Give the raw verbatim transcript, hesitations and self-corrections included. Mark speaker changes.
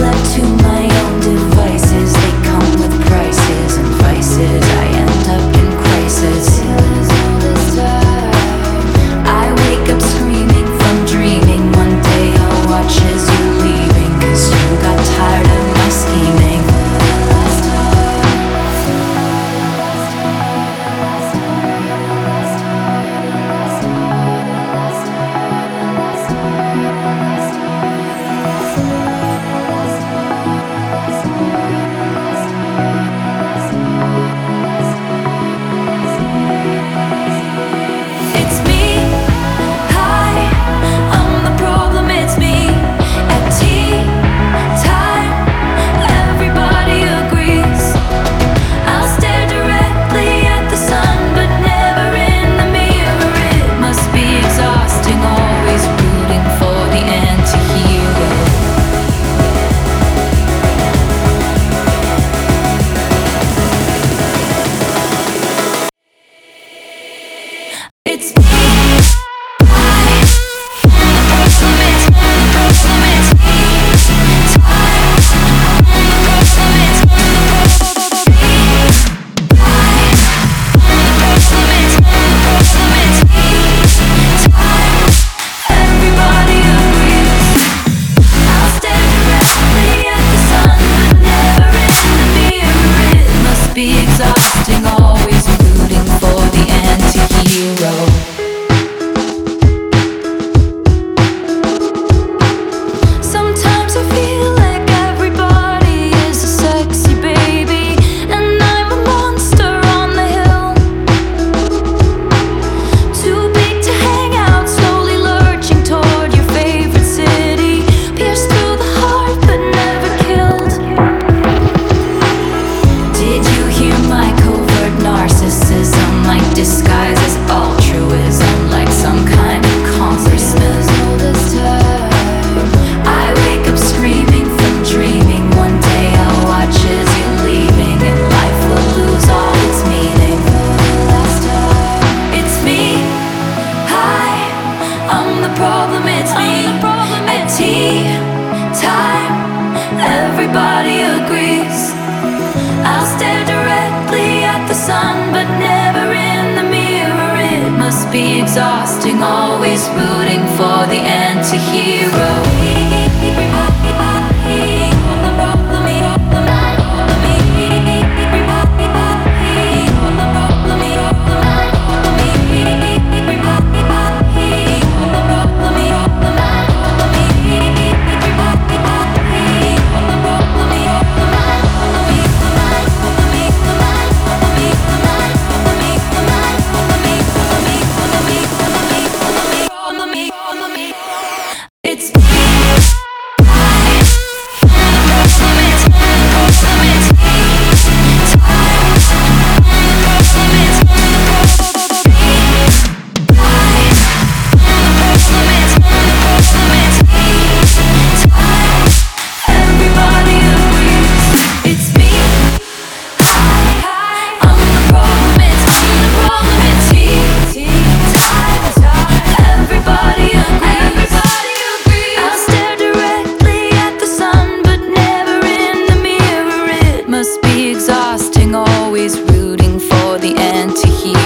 Speaker 1: left to my own devices, they come with prices and vices. I end up in crisis. I wake up screaming from dreaming. One day I'll watch as you're leaving, 'cause you got tired of my scheming. It's me, hi, I'm the problem, it's me. At tea time, everybody agrees. I'll stare directly at the sun, but never in the mirror. It must be exhausting, always rooting for the anti-hero. It's me, I, the problem, it's the problem, it's me. Time, the problem, it's the problem, me. I, the problem, it's the problem, it's me. Time, everybody agrees. I'll stare directly at the sun, but never in the mirror. It must be exhausting, always rooting for the anti-hero. Sometimes I feel like everybody is a sexy baby, and I'm a monster on the hill. Too big to hang out, slowly lurching toward your favorite city. Pierced through the heart but never killed. Did you hear my covert narcissism? Like disguise as altruism, like some kind of congressman. I wake up screaming from dreaming. One day I'll watch as you're leaving, and life will lose all its meaning. It's me, hi, I'm the problem, it's me. At tea time, everybody agrees. I'll stare directly at the sun, but never in the mirror. It must be exhausting, always rooting for the anti-hero. It's me, I, the problem, it's the problem, it's me. Time, the problem, it's the problem, me. I, the problem, it's the problem, it's me. Time, everybody agrees. It's me, I, I'm the problem, it's the problem, it's me. Time, everybody agrees. I'll stare directly at the sun, but never in the mirror. It must be exhausting, always rooting for the anti-hero.